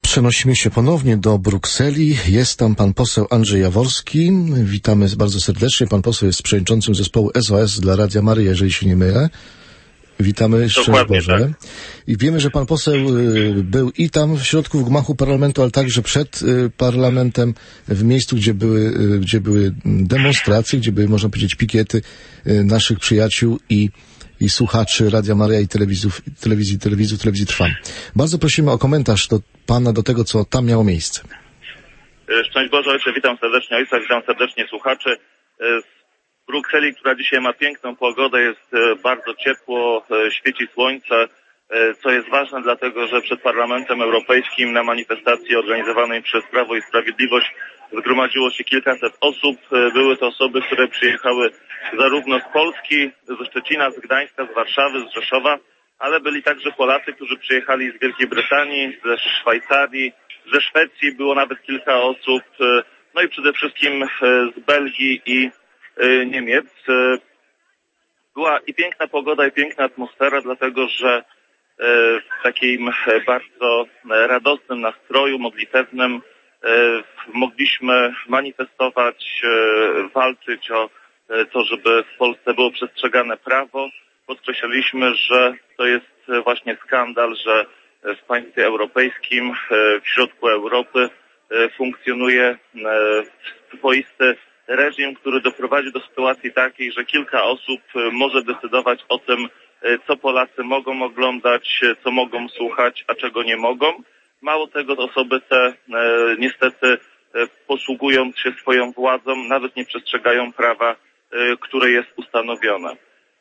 Przenosimy się ponownie do Brukseli. Jest tam pan poseł Andrzej Jaworski. Witamy bardzo serdecznie. Pan poseł jest przewodniczącym zespołu SOS dla Radia Maryja, jeżeli się nie mylę. Witamy, szczęść Boże. Tak. I wiemy, że pan poseł był i tam w środku w gmachu parlamentu, ale także przed parlamentem, w miejscu, gdzie były demonstracje, gdzie były, można powiedzieć, pikiety naszych przyjaciół i słuchaczy Radia Maryja i telewizji Trwam. Bardzo prosimy o komentarz do pana do tego, co tam miało miejsce. Szczęść Boże, ojcze, witam serdecznie ojca, witam serdecznie słuchaczy. Z Brukseli, która dzisiaj ma piękną pogodę, jest bardzo ciepło, świeci słońce, co jest ważne, dlatego że przed Parlamentem Europejskim na manifestacji organizowanej przez Prawo i Sprawiedliwość zgromadziło się kilkaset osób. Były to osoby, które przyjechały zarówno z Polski, ze Szczecina, z Gdańska, z Warszawy, z Rzeszowa, ale byli także Polacy, którzy przyjechali z Wielkiej Brytanii, ze Szwajcarii, ze Szwecji było nawet kilka osób, no i przede wszystkim z Belgii i Niemiec. Była i piękna pogoda, i piękna atmosfera, dlatego że w takim bardzo radosnym nastroju, modlitewnym mogliśmy manifestować, walczyć o to, żeby w Polsce było przestrzegane prawo. Podkreślaliśmy, że to jest właśnie skandal, że w państwie europejskim, w środku Europy funkcjonuje swoisty reżim, który doprowadzi do sytuacji takiej, że kilka osób może decydować o tym, co Polacy mogą oglądać, co mogą słuchać, a czego nie mogą. Mało tego, osoby te niestety posługując się swoją władzą, nawet nie przestrzegają prawa, które jest ustanowione.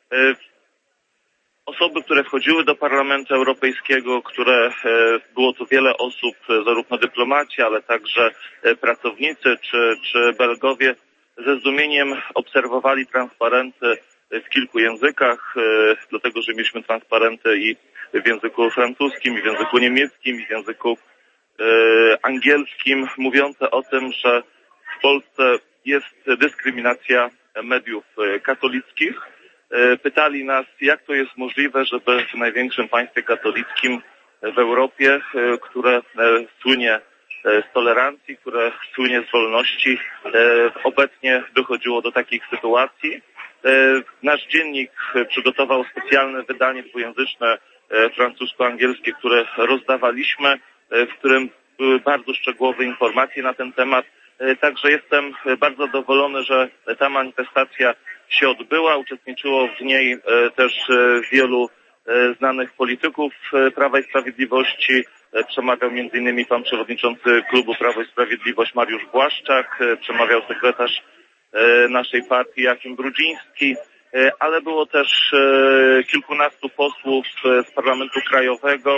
Osoby, które wchodziły do Parlamentu Europejskiego, było tu wiele osób, zarówno dyplomaci, ale także pracownicy czy Belgowie, ze zdumieniem obserwowali transparenty w kilku językach, dlatego że mieliśmy transparenty i w języku francuskim, i w języku niemieckim, i w języku angielskim, mówiące o tym, że w Polsce jest dyskryminacja mediów katolickich. Pytali nas, jak to jest możliwe, żeby w największym państwie katolickim w Europie, które słynie z tolerancji, które słynie z wolności, obecnie dochodziło do takich sytuacji. Nasz dziennik przygotował specjalne wydanie dwujęzyczne francusko-angielskie, które rozdawaliśmy, w którym były bardzo szczegółowe informacje na ten temat. Także jestem bardzo zadowolony, że ta manifestacja się odbyła. Uczestniczyło w niej też wielu znanych polityków Prawa i Sprawiedliwości. Przemawiał m.in. pan przewodniczący klubu Prawo i Sprawiedliwość Mariusz Błaszczak, przemawiał sekretarz naszej partii Joachim Brudziński, ale było też kilkunastu posłów z Parlamentu Krajowego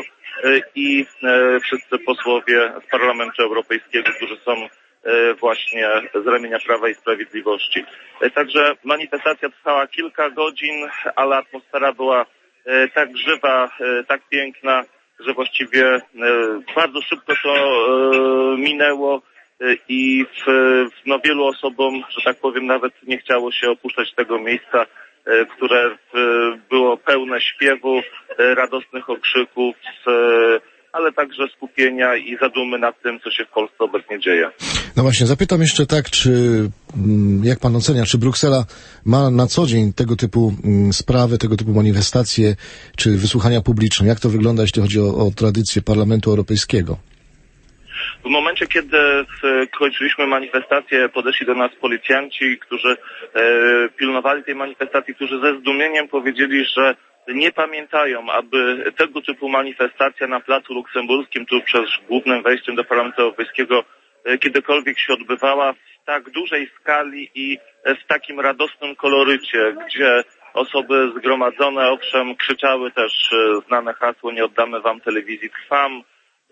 i wszyscy posłowie z Parlamentu Europejskiego, którzy są właśnie z ramienia Prawa i Sprawiedliwości. Także manifestacja trwała kilka godzin, ale atmosfera była tak żywa, tak piękna, że właściwie bardzo szybko to minęło i wielu osobom, że tak powiem, nawet nie chciało się opuszczać tego miejsca, które było pełne śpiewu, radosnych okrzyków, ale także skupienia i zadumy nad tym, co się w Polsce obecnie dzieje. No właśnie, zapytam jeszcze tak, jak pan ocenia, czy Bruksela ma na co dzień tego typu sprawy, tego typu manifestacje, czy wysłuchania publiczne? Jak to wygląda, jeśli chodzi o tradycję Parlamentu Europejskiego? W momencie, kiedy kończyliśmy manifestację, podeszli do nas policjanci, którzy pilnowali tej manifestacji, którzy ze zdumieniem powiedzieli, że nie pamiętają, aby tego typu manifestacja na Placu Luksemburskim, tu przed głównym wejściem do Parlamentu Europejskiego, kiedykolwiek się odbywała w tak dużej skali i w takim radosnym kolorycie, gdzie osoby zgromadzone, owszem, krzyczały też znane hasło "Nie oddamy wam telewizji Trwam".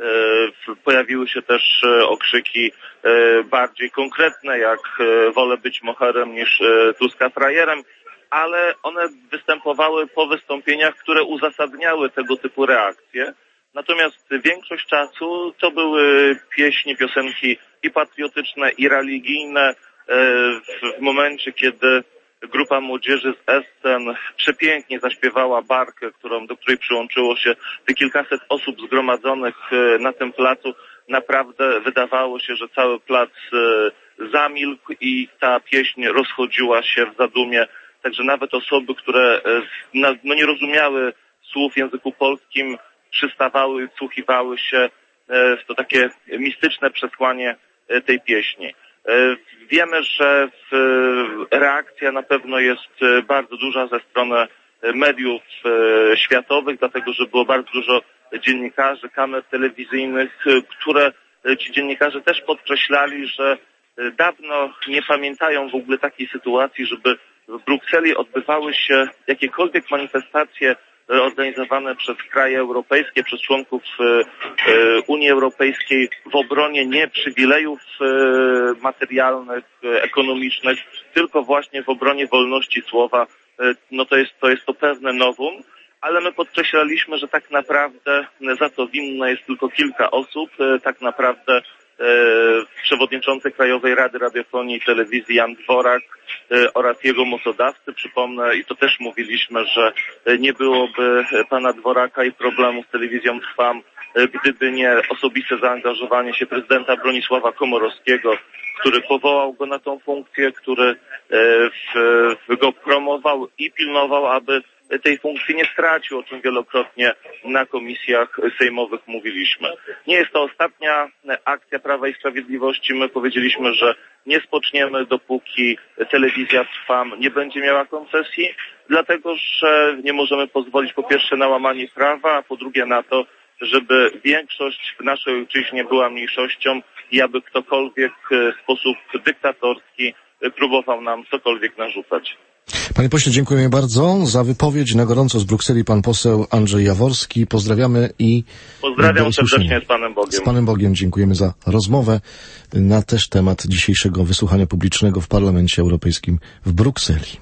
Pojawiły się też okrzyki bardziej konkretne, jak "Wolę być moherem niż Tuska frajerem", ale one występowały po wystąpieniach, które uzasadniały tego typu reakcje. Natomiast większość czasu to były pieśni, piosenki i patriotyczne, i religijne. W momencie, kiedy grupa młodzieży z Essen przepięknie zaśpiewała barkę, do której przyłączyło się te kilkaset osób zgromadzonych na tym placu. Naprawdę wydawało się, że cały plac zamilkł i ta pieśń rozchodziła się w zadumie. Także nawet osoby, które nie rozumiały słów w języku polskim, przystawały, wsłuchiwały się w to takie mistyczne przesłanie tej pieśni. Wiemy, że reakcja na pewno jest bardzo duża ze strony mediów światowych, dlatego że było bardzo dużo dziennikarzy, kamer telewizyjnych, które ci dziennikarze też podkreślali, że dawno nie pamiętają w ogóle takiej sytuacji, żeby w Brukseli odbywały się jakiekolwiek manifestacje organizowane przez kraje europejskie, przez członków Unii Europejskiej w obronie nie przywilejów materialnych, ekonomicznych, tylko właśnie w obronie wolności słowa. No to jest to pewne novum, ale my podkreślaliśmy, że tak naprawdę za to winne jest tylko kilka osób. Tak naprawdę przewodniczący Krajowej Rady Radiofonii i Telewizji Jan Dworak oraz jego mocodawcy. Przypomnę, i to też mówiliśmy, że nie byłoby pana Dworaka i problemu z telewizją Trwam, gdyby nie osobiste zaangażowanie się prezydenta Bronisława Komorowskiego, który powołał go na tą funkcję, który go promował i pilnował, aby tej funkcji nie stracił, o czym wielokrotnie na komisjach sejmowych mówiliśmy. Nie jest to ostatnia akcja Prawa i Sprawiedliwości. My powiedzieliśmy, że nie spoczniemy, dopóki telewizja Trwam nie będzie miała koncesji, dlatego że nie możemy pozwolić po pierwsze na łamanie prawa, a po drugie na to, żeby większość w naszej ojczyźnie była mniejszością i aby ktokolwiek w sposób dyktatorski próbował nam cokolwiek narzucać. Panie pośle, dziękujemy bardzo za wypowiedź. Na gorąco z Brukseli pan poseł Andrzej Jaworski. Pozdrawiamy i pozdrawiam serdecznie z Panem Bogiem. Z Panem Bogiem dziękujemy za rozmowę na też temat dzisiejszego wysłuchania publicznego w Parlamencie Europejskim w Brukseli.